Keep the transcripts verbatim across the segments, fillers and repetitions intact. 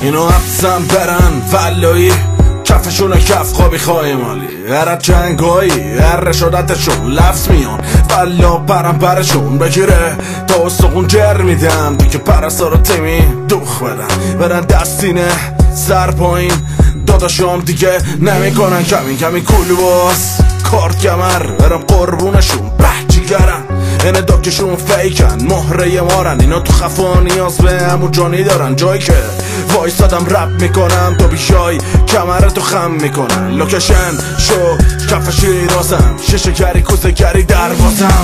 اینو حبسم برن فلایی کفشون کف خوابی خواهی مالی هر جنگایی هر رشادتشون لفظ میان فلا برم برشون بگیره تا استقون جر میدم دیگه پرستار و تیمی دوخ بدن برن دستینه سر پایین داداشام دیگه نمیکنن کمی کمی کولواس کارت گمر برم قربونشون بحجیگرن اینه داکشون فیکن مهره مارن اینا تو خفا نیاز به همو جانی دارن جایی که وایستادم رپ میکنم تو بیای کمرتو خم میکنن لوکشن شو کف شیرازم شیشه کری کوسه کری دروازم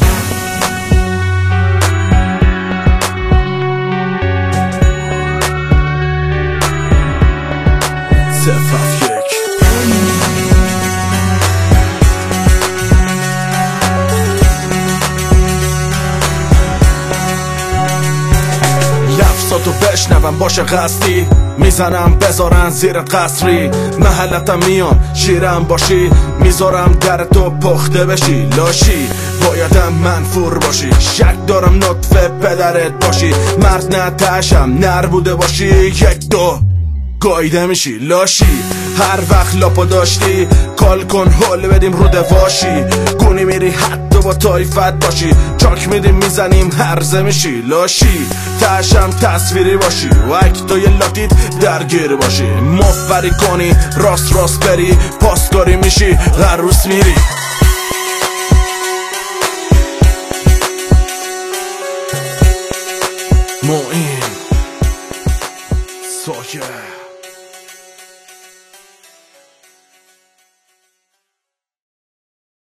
صفف یک لفظاتو بشنوم باشه قصدی میزنم بذارن زیر قصری محلتم میان شیرم باشی میذارم در تو پخته بشی لاشی بایدم منفور باشی شک دارم نطفه پدرت باشی مرد نتشم نر بوده باشی یک دو گایده میشی لاشی هر وقت لاپا داشتی کال کن حال بدیم رو دواشی گونی میری حتی با تایفت باشی چاک میدیم میزنیم هرزه میشی لاشی تشم تصویری باشی و اکتای لاتید درگیر باشی مفبری کنی راست راست بری پاسکاری میشی غروس میری